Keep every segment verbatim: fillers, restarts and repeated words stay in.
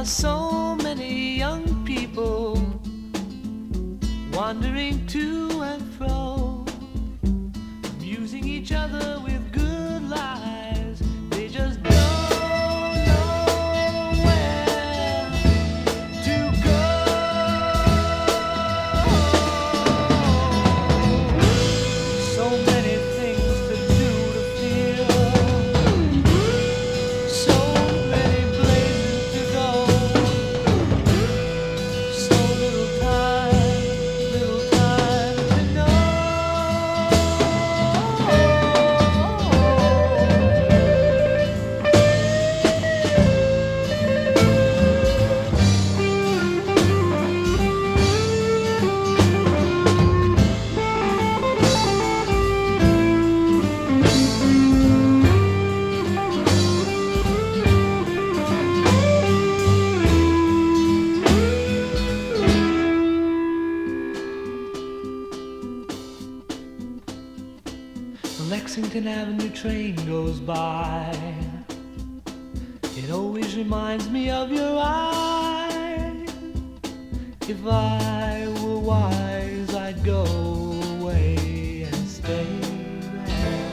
so many young people wandering to and fro, amusing each other with good lies. They just don't know where to go. So many things to do to feel, so many places to go, so little time, little time to know. The Lexington Avenue train goes by. It always reminds me of your eyes. If I were wise, I'd go away and stay there.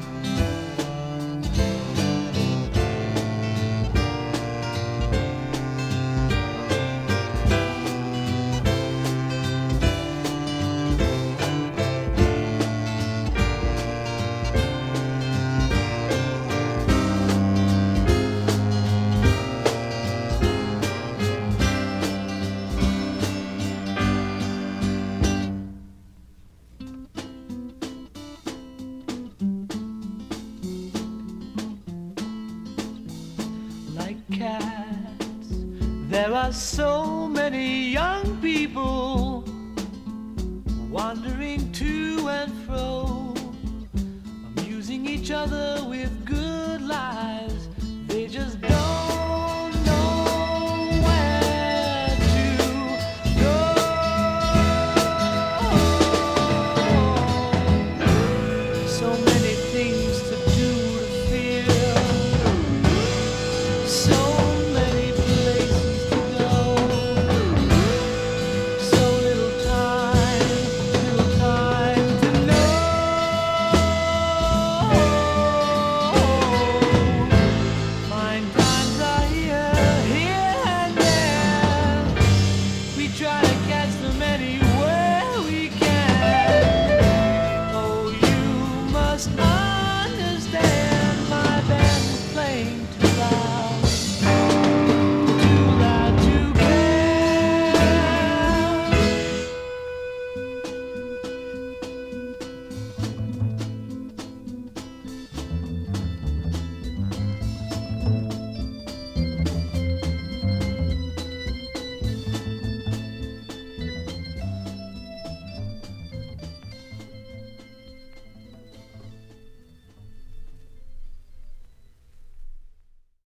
Like cats, there are so many young people wandering to and fro, amusing each other with good lies. They just don't know where to go. So many things to do to feel, so many places to go, so little time, little time to know. Fine times are here, here and there. We try to catch them anywhere.